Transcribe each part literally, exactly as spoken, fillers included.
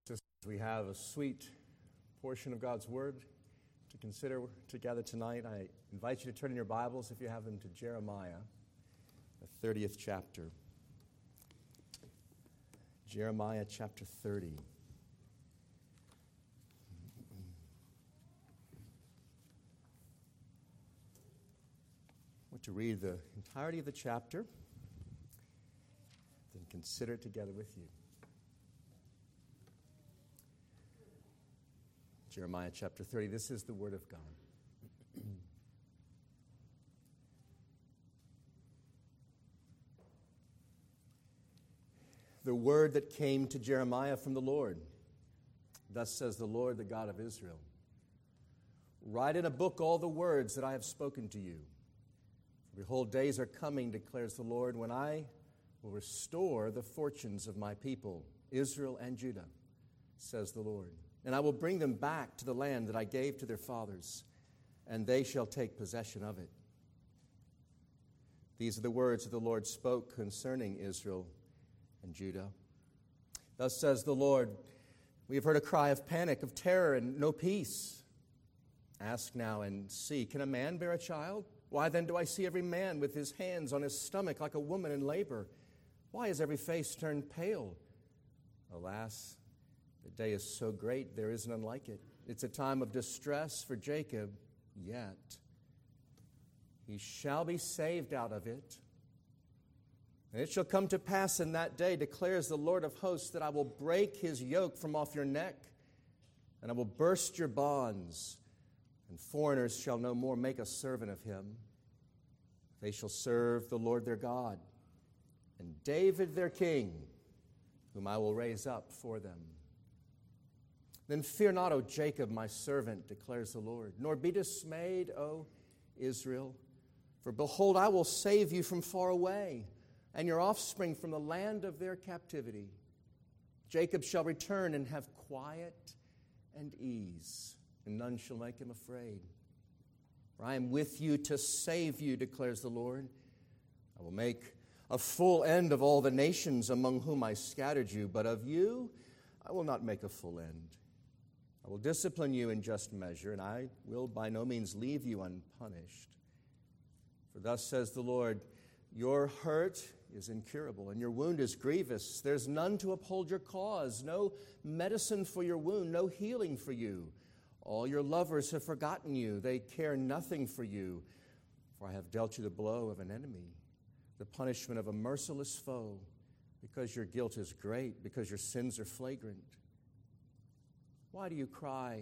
Sisters, we have a sweet portion of God's Word to consider together tonight. I invite you to turn in your Bibles, if you have them, to Jeremiah, the thirtieth chapter. Jeremiah chapter thirty. I want to read the entirety of the chapter, then consider it together with you. Jeremiah chapter thirty, this is the Word of God. The word that came to Jeremiah from the Lord. Thus says the Lord, the God of Israel. Write in a book all the words that I have spoken to you. For behold, days are coming, declares the Lord, when I will restore the fortunes of my people, Israel and Judah, says the Lord. And I will bring them back to the land that I gave to their fathers, and they shall take possession of it. These are the words that the Lord spoke concerning Israel and Judah. Thus says the Lord, we have heard a cry of panic, of terror, and no peace. Ask now and see, can a man bear a child? Why then do I see every man with his hands on his stomach like a woman in labor? Why is every face turned pale? Alas, the day is so great, there is none like it. It's a time of distress for Jacob, yet he shall be saved out of it. And it shall come to pass in that day, declares the Lord of hosts, that I will break his yoke from off your neck, and I will burst your bonds, and foreigners shall no more make a servant of him. They shall serve the Lord their God, and David their king, whom I will raise up for them. Then fear not, O Jacob, my servant, declares the Lord, nor be dismayed, O Israel. For behold, I will save you from far away, and your offspring from the land of their captivity. Jacob shall return and have quiet and ease, and none shall make him afraid. For I am with you to save you, declares the Lord. I will make a full end of all the nations among whom I scattered you, but of you I will not make a full end. I will discipline you in just measure, and I will by no means leave you unpunished. For thus says the Lord, your hurt is incurable, and your wound is grievous. There's none to uphold your cause, no medicine for your wound, no healing for you. All your lovers have forgotten you. They care nothing for you. For I have dealt you the blow of an enemy, the punishment of a merciless foe, because your guilt is great, because your sins are flagrant. Why do you cry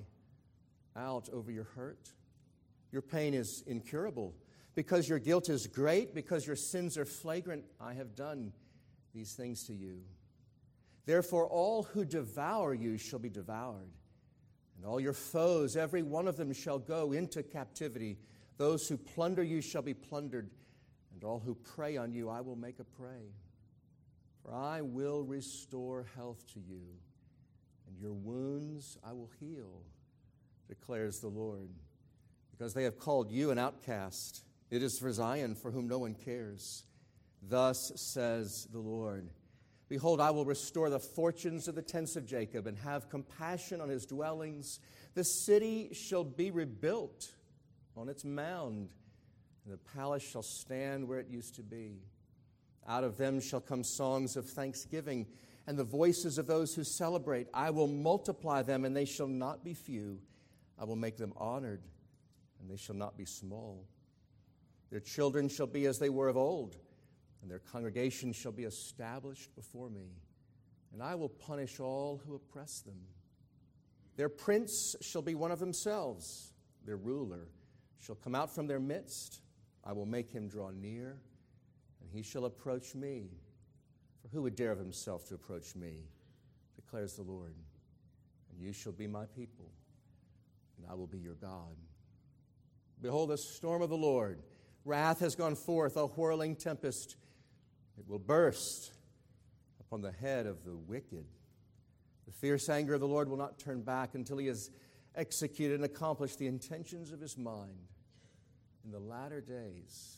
out over your hurt? Your pain is incurable. Because your guilt is great, because your sins are flagrant, I have done these things to you. Therefore, all who devour you shall be devoured, and all your foes, every one of them, shall go into captivity. Those who plunder you shall be plundered, and all who prey on you I will make a prey. For I will restore health to you, and your wounds I will heal, declares the Lord, because they have called you an outcast. It is for Zion, for whom no one cares. Thus says the Lord, behold, I will restore the fortunes of the tents of Jacob and have compassion on his dwellings. The city shall be rebuilt on its mound, and the palace shall stand where it used to be. Out of them shall come songs of thanksgiving and the voices of those who celebrate. I will multiply them, and they shall not be few. I will make them honored, and they shall not be small. Their children shall be as they were of old, and their congregation shall be established before me. And I will punish all who oppress them. Their prince shall be one of themselves. Their ruler shall come out from their midst. I will make him draw near, and he shall approach me. For who would dare of himself to approach me, declares the Lord. And you shall be my people, and I will be your God. Behold, the storm of the Lord. Wrath has gone forth, a whirling tempest. It will burst upon the head of the wicked. The fierce anger of the Lord will not turn back until he has executed and accomplished the intentions of his mind. In the latter days,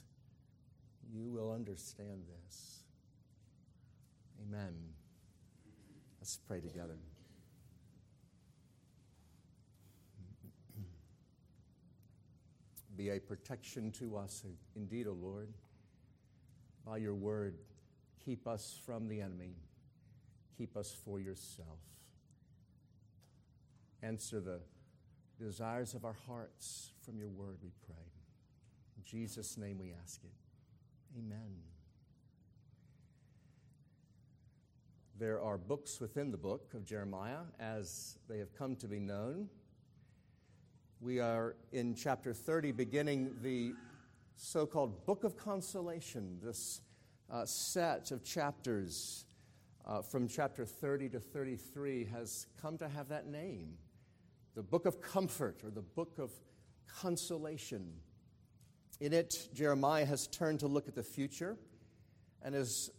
you will understand this. Amen. Let's pray together. be a protection to us. Indeed, O Lord, by your word, keep us from the enemy. Keep us for yourself. Answer the desires of our hearts from your word, we pray. In Jesus' name we ask it. Amen. There are books within the book of Jeremiah as they have come to be known. We are in chapter thirty, beginning the so-called Book of Consolation, this uh, set of chapters uh, from chapter thirty to thirty-three has come to have that name, the Book of Comfort or the Book of Consolation. In it, Jeremiah has turned to look at the future and is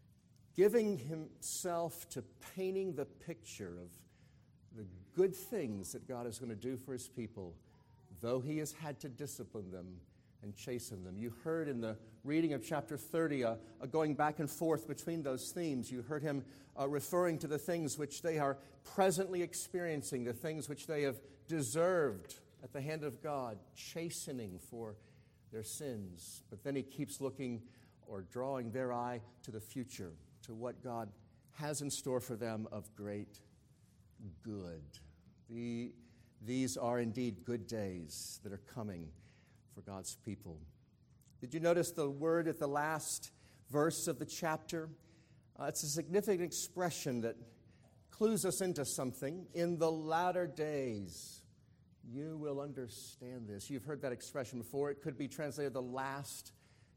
giving himself to painting the picture of the good things that God is going to do for his people, though he has had to discipline them and chasten them. You heard in the reading of chapter thirty a, a going back and forth between those themes. You heard him uh, referring to the things which they are presently experiencing, the things which they have deserved at the hand of God, chastening for their sins. But then he keeps looking or drawing their eye to the future, to what God has in store for them of great good. The, these are indeed good days that are coming for God's people. Did you notice the word at the last verse of the chapter? Uh, it's a significant expression that clues us into something. In the latter days, you will understand this. You've heard that expression before. It could be translated the last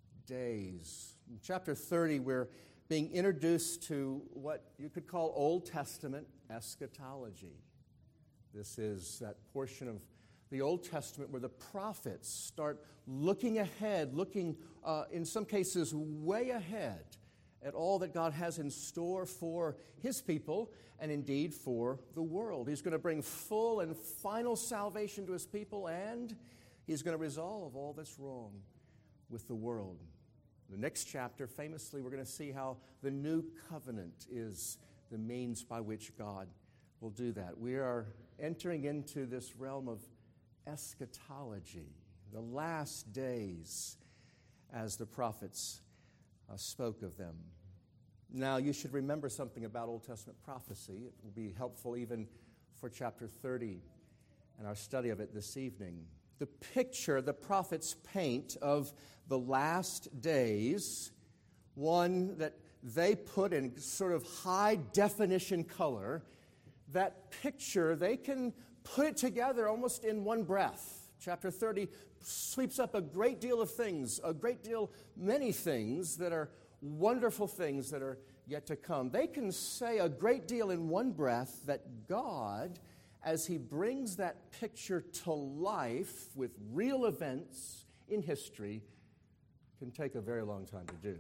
days. In chapter thirty, we're being introduced to what you could call Old Testament eschatology. This is that portion of the Old Testament where the prophets start looking ahead, looking uh, in some cases way ahead at all that God has in store for his people and indeed for the world. He's going to bring full and final salvation to his people, and he's going to resolve all that's wrong with the world. The next chapter, famously, we're going to see how the new covenant is the means by which God will do that. We are entering into this realm of eschatology, the last days, as the prophets uh, spoke of them. Now, you should remember something about Old Testament prophecy. It will be helpful even for chapter thirty and our study of it this evening. The picture the prophets paint of the last days, one that they put in sort of high definition color, that picture, they can put it together almost in one breath. Chapter thirty sweeps up a great deal of things, a great deal, many things that are wonderful things that are yet to come. They can say a great deal in one breath that God, as he brings that picture to life with real events in history, can take a very long time to do.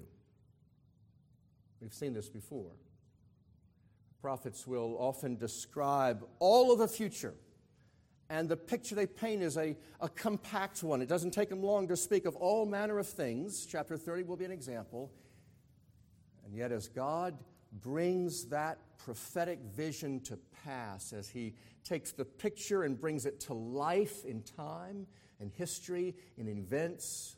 We've seen this before. Prophets will often describe all of the future, and the picture they paint is a, a compact one. It doesn't take them long to speak of all manner of things. Chapter thirty will be an example. And yet as God brings that prophetic vision to pass, as he takes the picture and brings it to life in time and history and in events,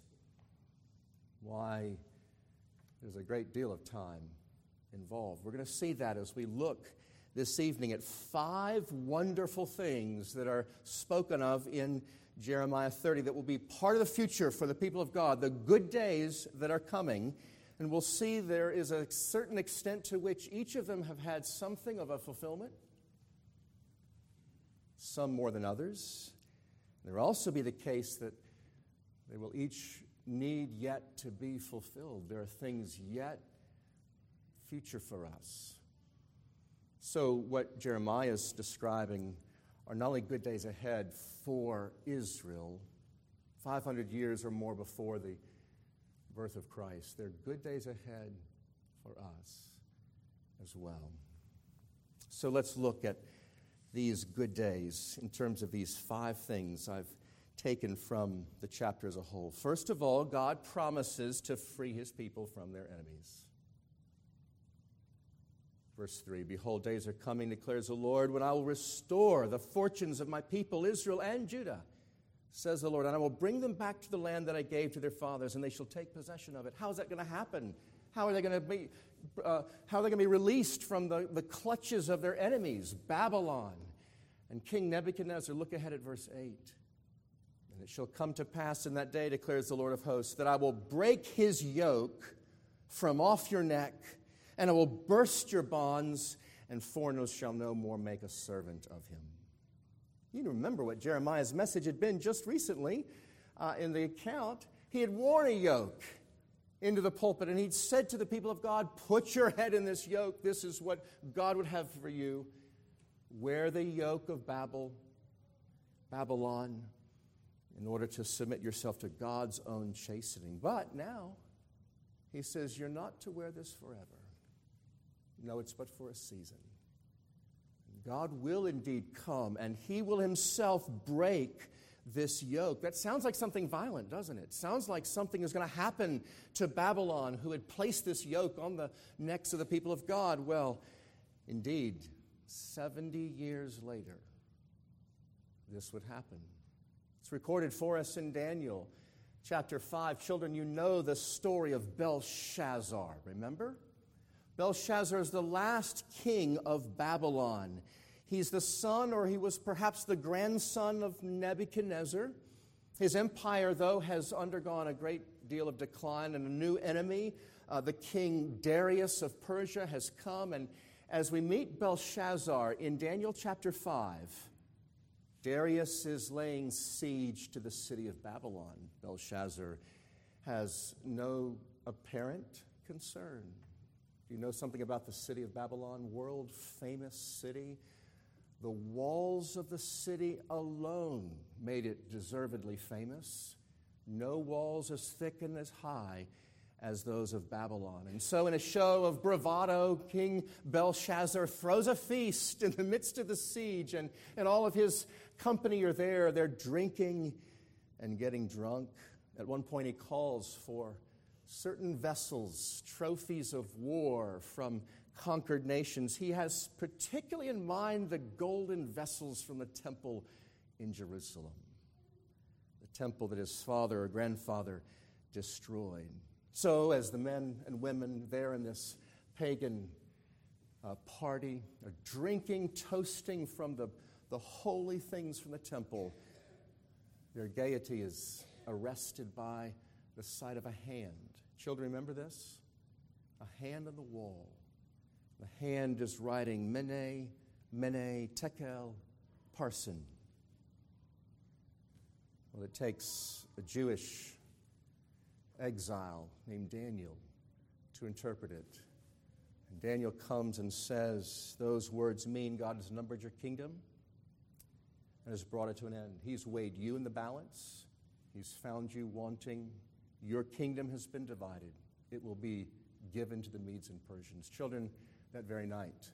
why, there's a great deal of time involved. We're going to see that as we look this evening at five wonderful things that are spoken of in Jeremiah thirty that will be part of the future for the people of God, the good days that are coming. And we'll see there is a certain extent to which each of them have had something of a fulfillment, some more than others. There will also be the case that they will each need yet to be fulfilled. There are things yet future for us. So what Jeremiah is describing are not only good days ahead for Israel, five hundred years or more before the birth of Christ. They're good days ahead for us as well. So let's look at these good days in terms of these five things I've taken from the chapter as a whole. First of all, God promises to free his people from their enemies. Verse three, behold, days are coming, declares the Lord, when I will restore the fortunes of my people Israel and Judah, says the Lord, and I will bring them back to the land that I gave to their fathers, and they shall take possession of it. How is that going to happen? How are they going to be, uh, how are they going to be released from the, the clutches of their enemies, Babylon? And King Nebuchadnezzar, look ahead at verse eight. And it shall come to pass in that day, declares the Lord of hosts, that I will break his yoke from off your neck, and I will burst your bonds, and foreigners shall no more make a servant of him. You remember what Jeremiah's message had been just recently uh, in the account. He had worn a yoke into the pulpit, and he'd said to the people of God, put your head in this yoke. This is what God would have for you. Wear the yoke of Babel, Babylon, in order to submit yourself to God's own chastening. But now, he says, you're not to wear this forever. No, it's but for a season. God will indeed come, and he will himself break this yoke. That sounds like something violent, doesn't it? Sounds like something is going to happen to Babylon, who had placed this yoke on the necks of the people of God. Well, indeed, seventy years later, this would happen. It's recorded for us in Daniel chapter five. Children, you know the story of Belshazzar, remember? Belshazzar is the last king of Babylon. He's the son, or he was perhaps the grandson of Nebuchadnezzar. His empire, though, has undergone a great deal of decline, and a new enemy, uh, the king Darius of Persia, has come. And as we meet Belshazzar in Daniel chapter five, Darius is laying siege to the city of Babylon. Belshazzar has no apparent concern. Do you know something about the city of Babylon? World-famous city. The walls of the city alone made it deservedly famous. No walls as thick and as high as those of Babylon. And so in a show of bravado, King Belshazzar throws a feast in the midst of the siege, and, and all of his company are there. They're drinking and getting drunk. At one point he calls for certain vessels, trophies of war from conquered nations. He has particularly in mind the golden vessels from the temple in Jerusalem, the temple that his father or grandfather destroyed. So as the men and women there in this pagan uh, party are drinking, toasting from the, the holy things from the temple, their gaiety is arrested by the sight of a hand. Children, remember this? A hand on the wall. The hand is writing, Mene, Mene, Tekel, Parsin. Well, it takes a Jewish exile named Daniel to interpret it. And Daniel comes and says, those words mean God has numbered your kingdom and has brought it to an end. He's weighed you in the balance. He's found you wanting. Your kingdom has been divided. It will be given to the Medes and Persians. Children, that very night,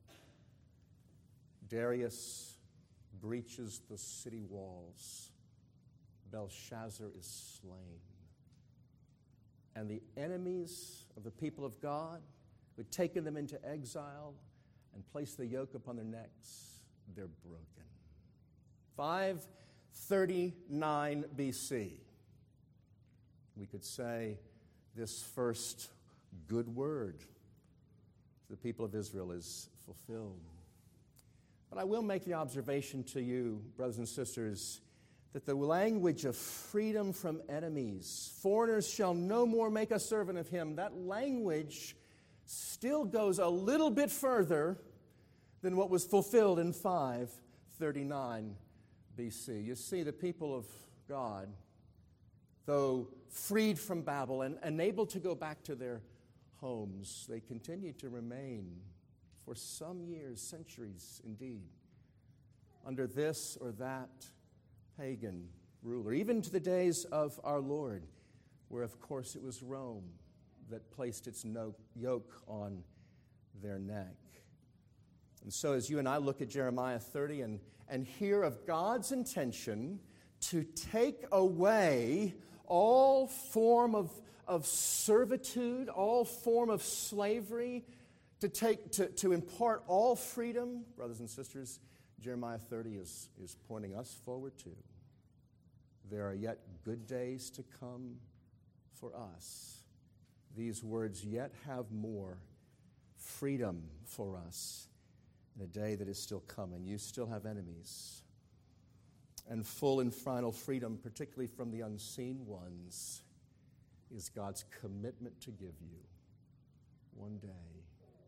Darius breaches the city walls. Belshazzar is slain. And the enemies of the people of God who had taken them into exile and placed the yoke upon their necks, they're broken. five thirty-nine B C, we could say this first good word to the people of Israel is fulfilled. But I will make the observation to you, brothers and sisters, that the language of freedom from enemies, foreigners shall no more make a servant of him, that language still goes a little bit further than what was fulfilled in five thirty-nine B C. You see, the people of God, though freed from Babel and unable to go back to their homes, they continued to remain for some years, centuries indeed, under this or that pagan ruler, even to the days of our Lord, where of course it was Rome that placed its no- yoke on their neck. And so as you and I look at Jeremiah thirty and, and hear of God's intention to take away all form of, of servitude, all form of slavery, to take to, to impart all freedom, brothers and sisters, Jeremiah thirty is, is pointing us forward to. there are yet good days to come for us. These words yet have more freedom for us in a day that is still coming. You still have enemies. And full and final freedom, particularly from the unseen ones, is God's commitment to give you one day.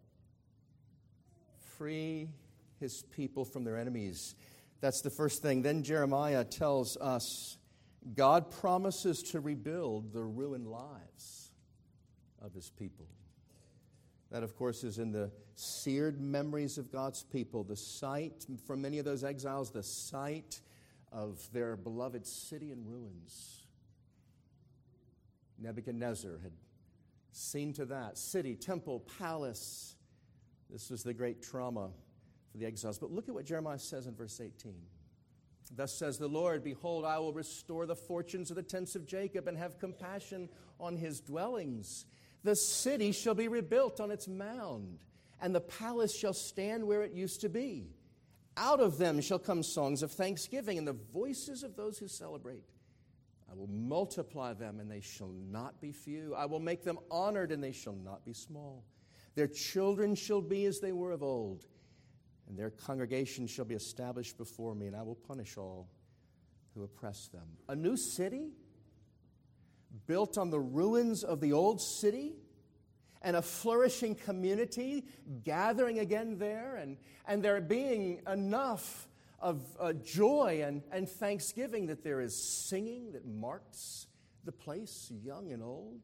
Free his people from their enemies. That's the first thing. Then Jeremiah tells us God promises to rebuild the ruined lives of his people. That, of course, is in the seared memories of God's people, the sight, for many of those exiles, the sight of their beloved city in ruins. Nebuchadnezzar had seen to that. City, temple, palace. This was the great trauma for the exiles. But look at what Jeremiah says in verse eighteen. Thus says the Lord, behold, I will restore the fortunes of the tents of Jacob and have compassion on his dwellings. The city shall be rebuilt on its mound, and the palace shall stand where it used to be. Out of them shall come songs of thanksgiving and the voices of those who celebrate. I will multiply them, and they shall not be few. I will make them honored, and they shall not be small. Their children shall be as they were of old, and their congregation shall be established before me, and I will punish all who oppress them. A new city built on the ruins of the old city, and a flourishing community gathering again there, and, and there being enough of uh, joy and, and thanksgiving that there is singing that marks the place, young and old.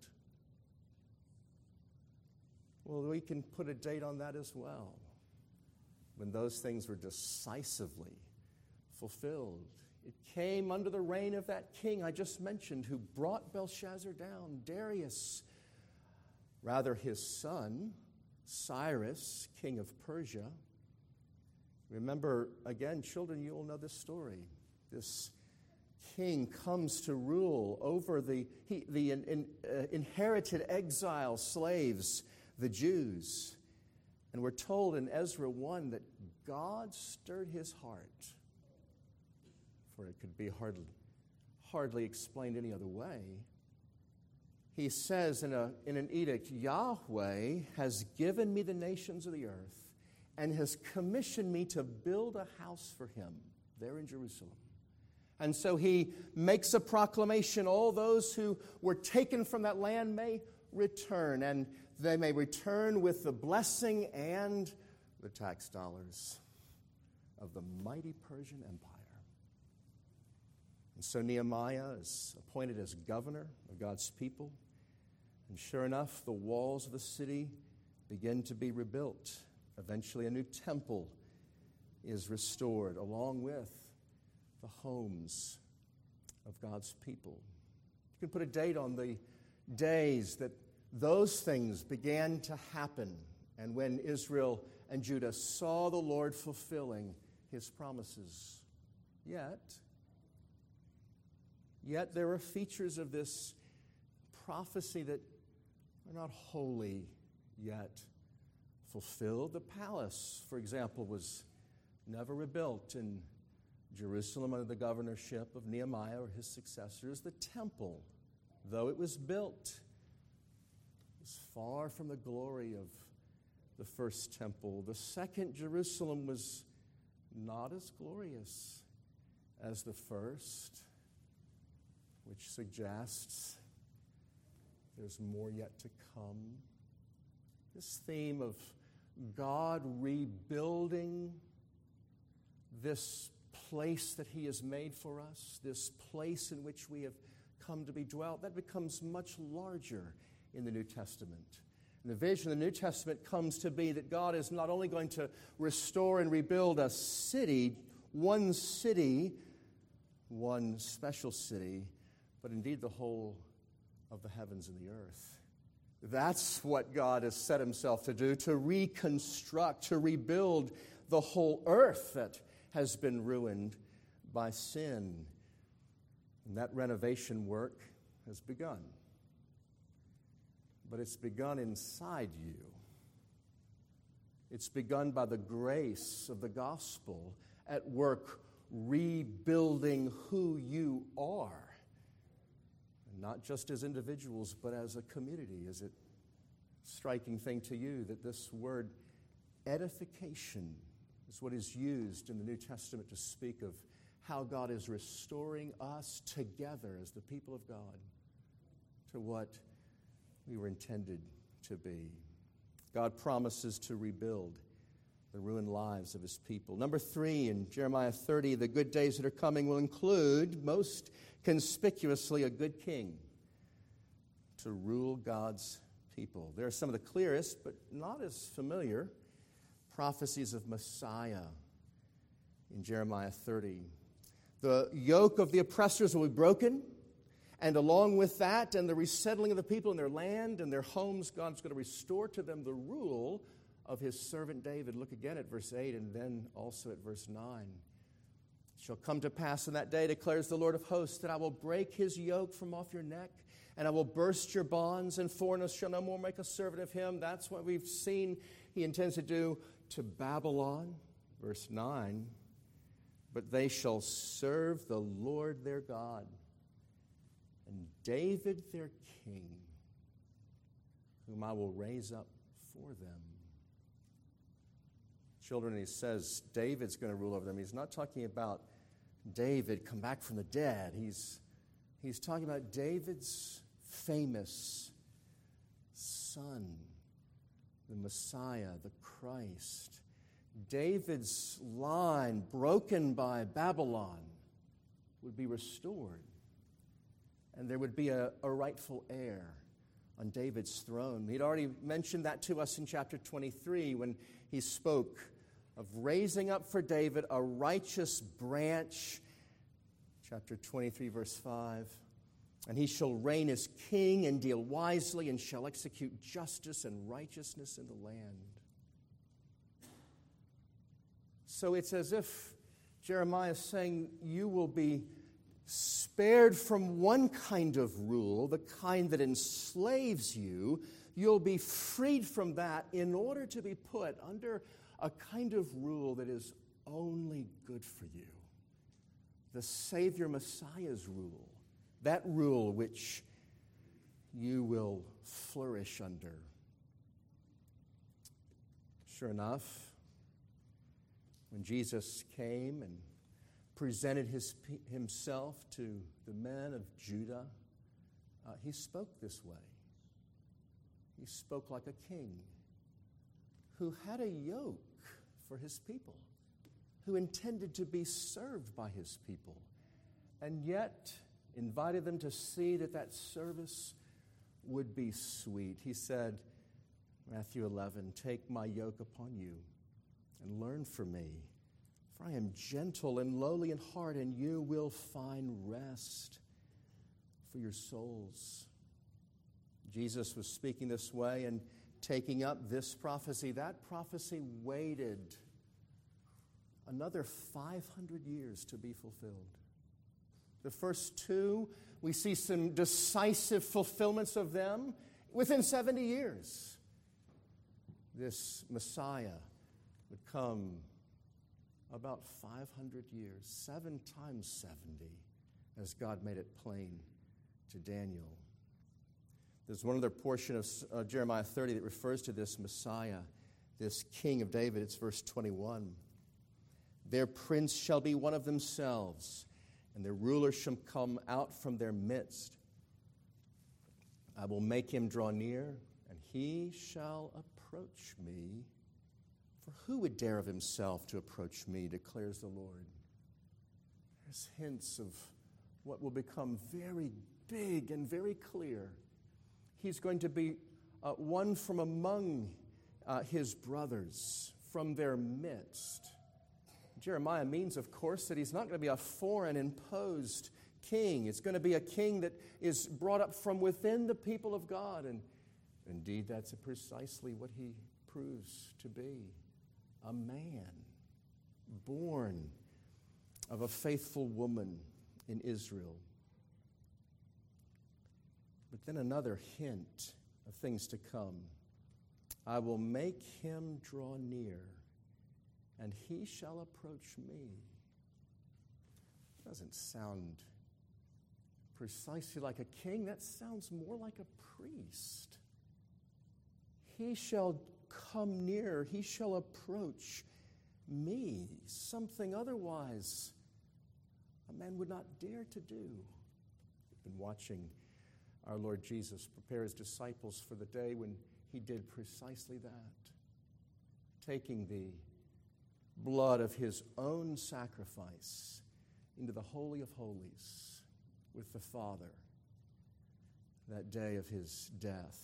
Well, we can put a date on that as well, when those things were decisively fulfilled. It came under the reign of that king I just mentioned who brought Belshazzar down, Darius, rather his son, Cyrus, king of Persia. Remember, again, children, you will know this story. This king comes to rule over the, he, the in, in, uh, inherited exile slaves, the Jews. And we're told in Ezra one that God stirred his heart, for it could be hardly, hardly explained any other way. He says in, a, in an edict, Yahweh has given me the nations of the earth and has commissioned me to build a house for him there in Jerusalem. And so he makes a proclamation, all those who were taken from that land may return, and they may return with the blessing and the tax dollars of the mighty Persian Empire. And so Nehemiah is appointed as governor of God's people. And sure enough, the walls of the city begin to be rebuilt. Eventually, a new temple is restored, along with the homes of God's people. You can put a date on the days that those things began to happen, and when Israel and Judah saw the Lord fulfilling his promises. Yet, yet there are features of this prophecy that are not wholly yet fulfilled. The palace, for example, was never rebuilt in Jerusalem under the governorship of Nehemiah or his successors. The temple, though it was built, was far from the glory of the first temple. The second Jerusalem was not as glorious as the first, which suggests there's more yet to come. This theme of God rebuilding this place that he has made for us, this place in which we have come to be dwelt, that becomes much larger in the New Testament. And the vision of the New Testament comes to be that God is not only going to restore and rebuild a city, one city, one special city, but indeed the whole of the heavens and the earth. That's what God has set himself to do, to reconstruct, to rebuild the whole earth that has been ruined by sin. And that renovation work has begun. But it's begun inside you. It's begun by the grace of the gospel at work rebuilding who you are not just as individuals, but as a community. Is it a striking thing to you that this word edification is what is used in the New Testament to speak of how God is restoring us together as the people of God to what we were intended to be? God promises to rebuild the ruined lives of his people. Number three, in Jeremiah thirty, the good days that are coming will include, most conspicuously, a good king to rule God's people. There are some of the clearest, but not as familiar, prophecies of Messiah in Jeremiah thirty. The yoke of the oppressors will be broken, and along with that and the resettling of the people in their land and their homes, God's going to restore to them the rule of his servant David. Look again at verse eight and then also at verse nine. It shall come to pass in that day, declares the Lord of hosts, that I will break his yoke from off your neck, and I will burst your bonds, and foreigners shall no more make a servant of him. That's what we've seen he intends to do to Babylon. Verse nine, but they shall serve the Lord their God, and David their king, whom I will raise up for them. Children, he says David's going to rule over them. He's not talking about David come back from the dead. He's, he's talking about David's famous son, the Messiah, the Christ. David's line, broken by Babylon, would be restored. And there would be a, a rightful heir on David's throne. He'd already mentioned that to us in chapter twenty-three when he spoke of raising up for David a righteous branch. Chapter twenty-three, verse five. And he shall reign as king and deal wisely and shall execute justice and righteousness in the land. So it's as if Jeremiah is saying, you will be spared from one kind of rule, the kind that enslaves you. You'll be freed from that in order to be put under a kind of rule that is only good for you. The Savior Messiah's rule. That rule which you will flourish under. Sure enough, when Jesus came and presented his, himself to the men of Judah, uh, he spoke this way. He spoke like a king who had a yoke for his people, who intended to be served by his people, and yet invited them to see that that service would be sweet. He said, Matthew eleven, take my yoke upon you and learn from me, for I am gentle and lowly in heart, and you will find rest for your souls. Jesus was speaking this way and taking up this prophecy. That prophecy waited another five hundred years to be fulfilled. The first two, we see some decisive fulfillments of them within seventy years. This Messiah would come about five hundred years, seven times seventy, as God made it plain to Daniel. There's one other portion of uh, Jeremiah thirty that refers to this Messiah, this King of David. It's verse twenty-one. Their prince shall be one of themselves, and their ruler shall come out from their midst. I will make him draw near, and he shall approach me. For who would dare of himself to approach me, declares the Lord. There's hints of what will become very big and very clear. He's going to be uh, one from among uh, his brothers, from their midst. Jeremiah means, of course, that he's not going to be a foreign imposed king. It's going to be a king that is brought up from within the people of God. And indeed, that's precisely what he proves to be. A man born of a faithful woman in Israel. But then another hint of things to come. I will make him draw near, and he shall approach me. Doesn't sound precisely like a king. That sounds more like a priest. He shall come near, he shall approach me, something otherwise a man would not dare to do. We've been watching our Lord Jesus prepare his disciples for the day when he did precisely that, taking the blood of his own sacrifice into the Holy of Holies with the Father that day of his death.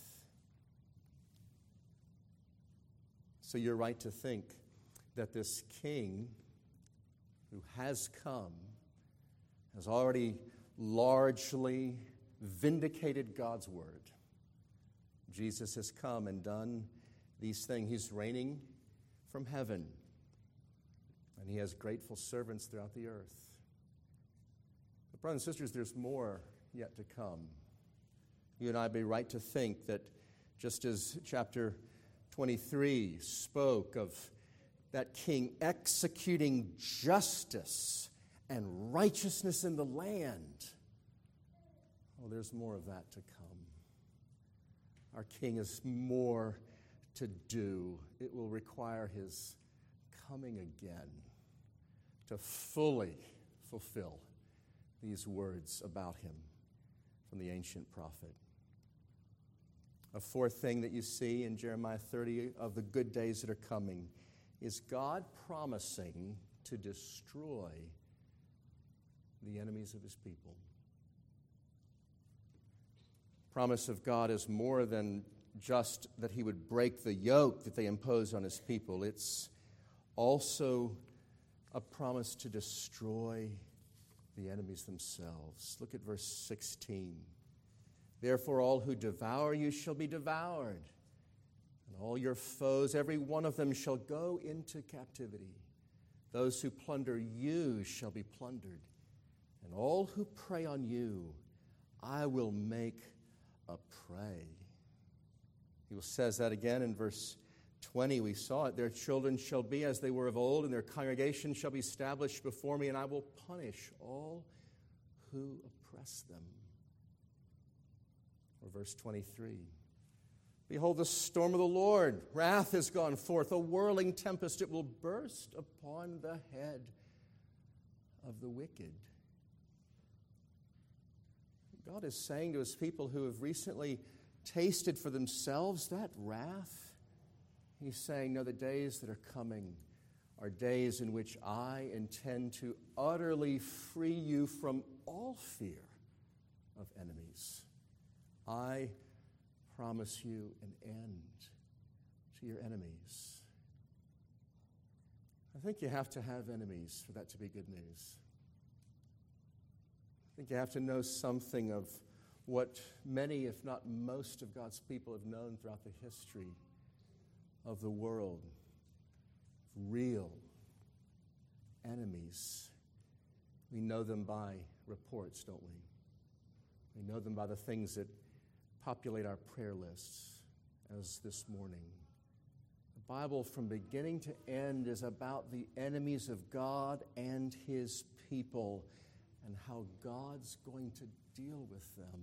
So you're right to think that this king who has come has already largely vindicated God's word. Jesus has come and done these things. He's reigning from heaven, and he has grateful servants throughout the earth. But brothers and sisters, there's more yet to come. You and I be right to think that just as chapter twenty-three spoke of that king executing justice and righteousness in the land, oh, there's more of that to come. Our king has more to do. It will require his coming again to fully fulfill these words about him from the ancient prophet. A fourth thing that you see in Jeremiah thirty of the good days that are coming is God promising to destroy the enemies of his people. Promise of God is more than just that he would break the yoke that they impose on his people. It's also a promise to destroy the enemies themselves. Look at verse sixteen. Therefore all who devour you shall be devoured, and all your foes, every one of them, shall go into captivity. Those who plunder you shall be plundered, and all who prey on you I will make a prey. He says that again in verse twenty. We saw it. Their children shall be as they were of old, and their congregation shall be established before me, and I will punish all who oppress them. Or verse twenty-three. Behold, the storm of the Lord, wrath has gone forth, a whirling tempest, it will burst upon the head of the wicked. God is saying to his people who have recently tasted for themselves that wrath, he's saying, no, the days that are coming are days in which I intend to utterly free you from all fear of enemies. I promise you an end to your enemies. I think you have to have enemies for that to be good news. I think you have to know something of what many, if not most, of God's people have known throughout the history of the world. Real enemies. We know them by reports, don't we? We know them by the things that populate our prayer lists, as this morning. The Bible from beginning to end is about the enemies of God and his people and how God's going to deal with them.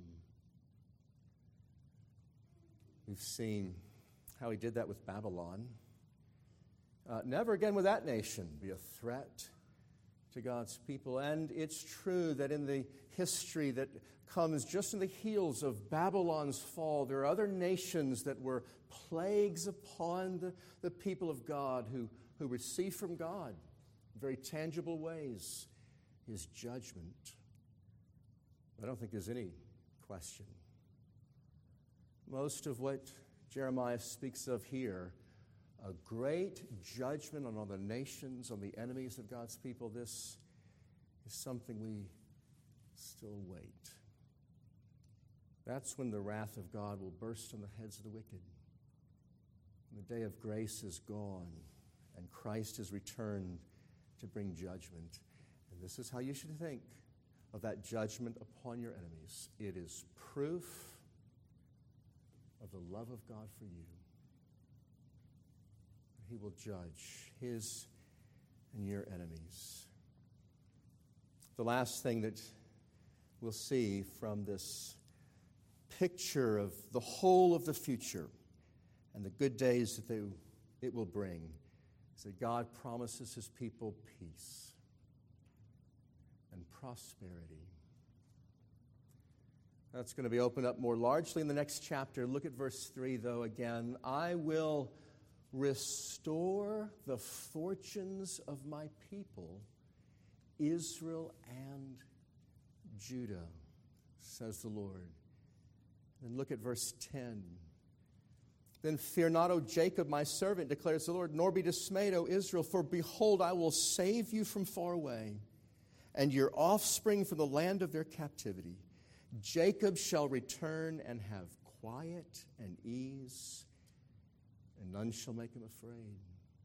We've seen how he did that with Babylon. Uh, never again will that nation be a threat to God's people. And it's true that in the history that comes just in the heels of Babylon's fall, there are other nations that were plagues upon the, the people of God who, who receive from God in very tangible ways his judgment. I don't think there's any question. Most of what Jeremiah speaks of here, a great judgment on all the nations, on the enemies of God's people, this is something we still wait. That's when the wrath of God will burst on the heads of the wicked. And the day of grace is gone, and Christ has returned to bring judgment. And this is how you should think of that judgment upon your enemies. It is proof of the love of God for you. He will judge his and your enemies. The last thing that we'll see from this picture of the whole of the future and the good days that they, it will bring is that God promises his people peace and prosperity. That's going to be opened up more largely in the next chapter. Look at verse three, though, again. I will restore the fortunes of my people, Israel and Judah, says the Lord. And look at verse ten. Then fear not, O Jacob, my servant, declares the Lord, nor be dismayed, O Israel, for behold, I will save you from far away, and your offspring from the land of their captivity. Jacob shall return and have quiet and ease, and none shall make him afraid.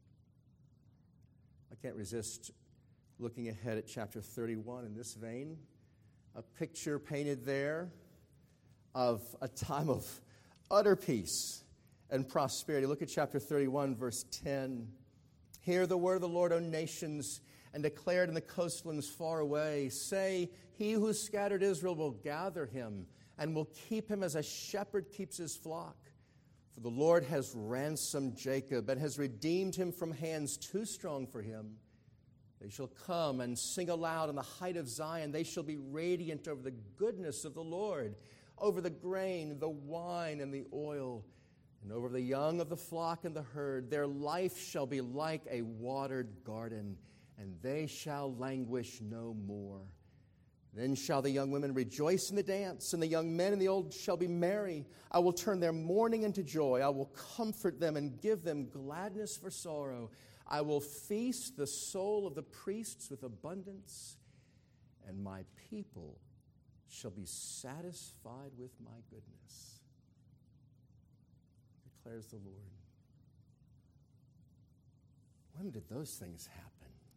I can't resist looking ahead at chapter thirty-one in this vein. A picture painted there of a time of utter peace and prosperity. Look at chapter thirty-one, verse ten. Hear the word of the Lord, O nations, and declare it in the coastlands far away. Say, he who scattered Israel will gather him and will keep him as a shepherd keeps his flock. For the Lord has ransomed Jacob and has redeemed him from hands too strong for him. They shall come and sing aloud on the height of Zion. They shall be radiant over the goodness of the Lord, over the grain, the wine, and the oil, and over the young of the flock and the herd. Their life shall be like a watered garden, and they shall languish no more. Then shall the young women rejoice in the dance, and the young men and the old shall be merry. I will turn their mourning into joy. I will comfort them and give them gladness for sorrow. I will feast the soul of the priests with abundance, and my people shall be satisfied with my goodness, declares the Lord. When did those things happen?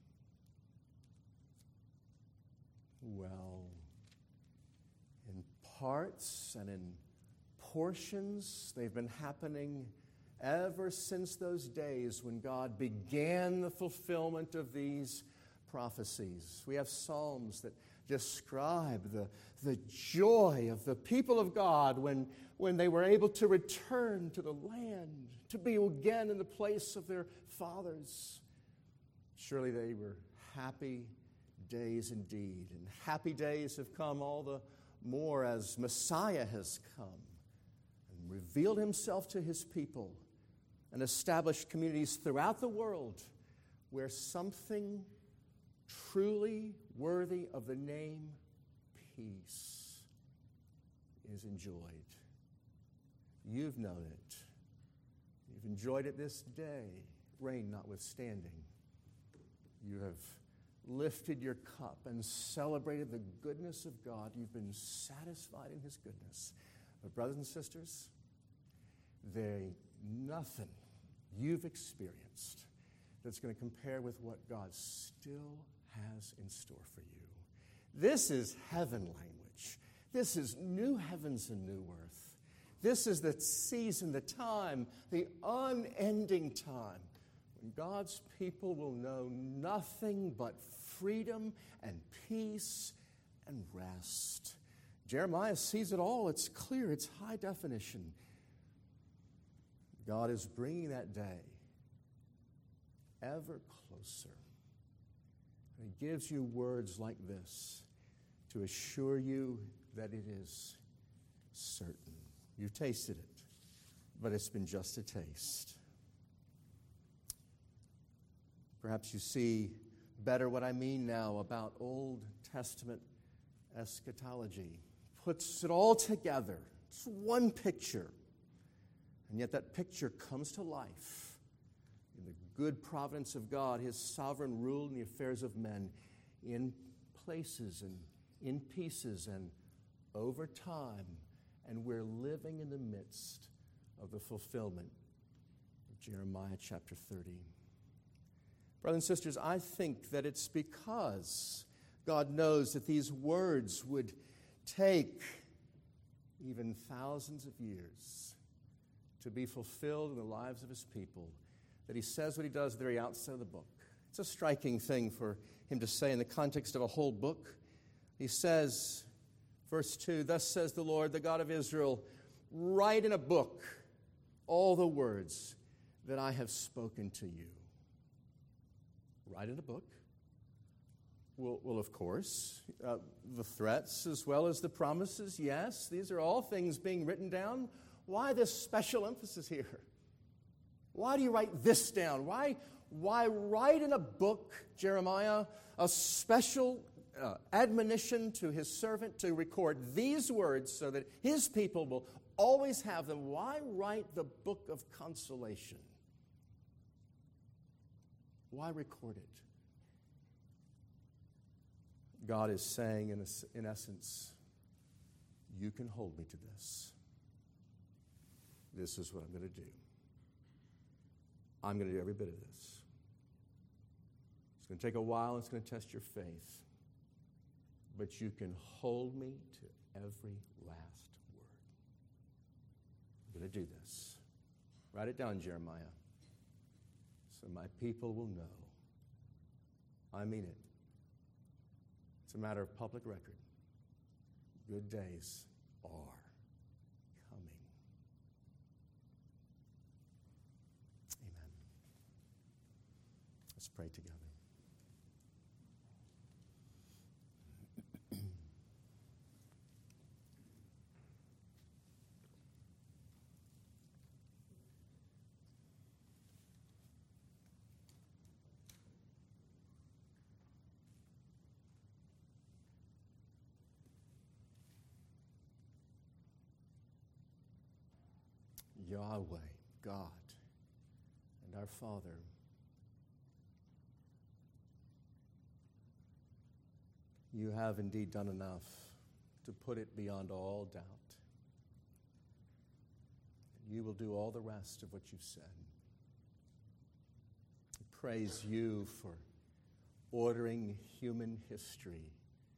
Well, in parts and in portions, they've been happening ever since those days when God began the fulfillment of these prophecies. We have Psalms that describe the, the joy of the people of God when, when they were able to return to the land, to be again in the place of their fathers. Surely they were happy days indeed, and happy days have come all the more as Messiah has come and revealed himself to his people and established communities throughout the world where something truly worthy of the name peace is enjoyed. You've known it. You've enjoyed it this day, rain notwithstanding. You have lifted your cup and celebrated the goodness of God. You've been satisfied in his goodness. But brothers and sisters, there ain't nothing you've experienced that's going to compare with what God still has in store for you. This is heaven language. This is new heavens and new earth. This is the season, the time, the unending time when God's people will know nothing but freedom and peace and rest. Jeremiah sees it all. It's clear. It's high definition. God is bringing that day ever closer. And he gives you words like this to assure you that it is certain. You've tasted it, but it's been just a taste. Perhaps you see better what I mean now about Old Testament eschatology. Puts it all together. It's one picture. And yet that picture comes to life in the good providence of God, his sovereign rule in the affairs of men, in places and in pieces and over time. And we're living in the midst of the fulfillment of Jeremiah chapter thirty. Brothers and sisters, I think that it's because God knows that these words would take even thousands of years to be fulfilled in the lives of his people, that he says what he does at the very outset of the book. It's a striking thing for him to say in the context of a whole book. He says, Verse two, thus says the Lord, the God of Israel, write in a book all the words that I have spoken to you. Write in a book? Well, well of course, uh, the threats as well as the promises, yes, these are all things being written down. Why this special emphasis here? Why do you write this down? Why, why write in a book, Jeremiah, a special uh, admonition to his servant to record these words so that his people will always have them? Why write the book of consolation? Why record it? God is saying, in, a, in essence, you can hold me to this. This is what I'm going to do. I'm going to do every bit of this. It's going to take a while. It's going to test your faith. But you can hold me to every last word. I'm going to do this. Write it down, Jeremiah, so my people will know. I mean it. It's a matter of public record. Good days are coming. Amen. Let's pray together. Yahweh, God, and our Father, you have indeed done enough to put it beyond all doubt. You will do all the rest of what you've said. Praise you for ordering human history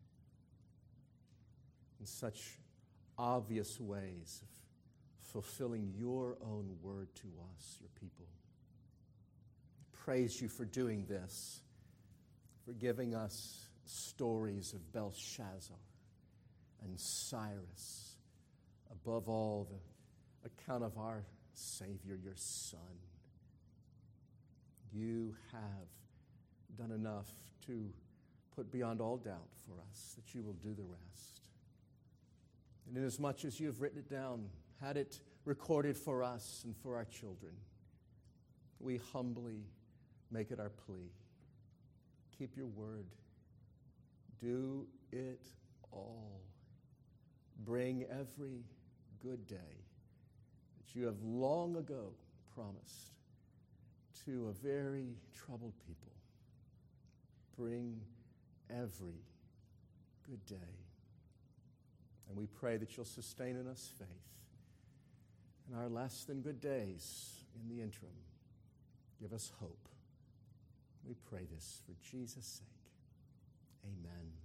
in such obvious ways of fulfilling your own word to us, your people. Praise you for doing this, for giving us stories of Belshazzar and Cyrus, above all, the account of our Savior, your Son. You have done enough to put beyond all doubt for us that you will do the rest. And inasmuch as you have written it down, had it recorded for us and for our children, we humbly make it our plea. Keep your word. Do it all. Bring every good day that you have long ago promised to a very troubled people. Bring every good day. And we pray that you'll sustain in us faith in our less than good days in the interim. Give us hope. We pray this for Jesus' sake. Amen.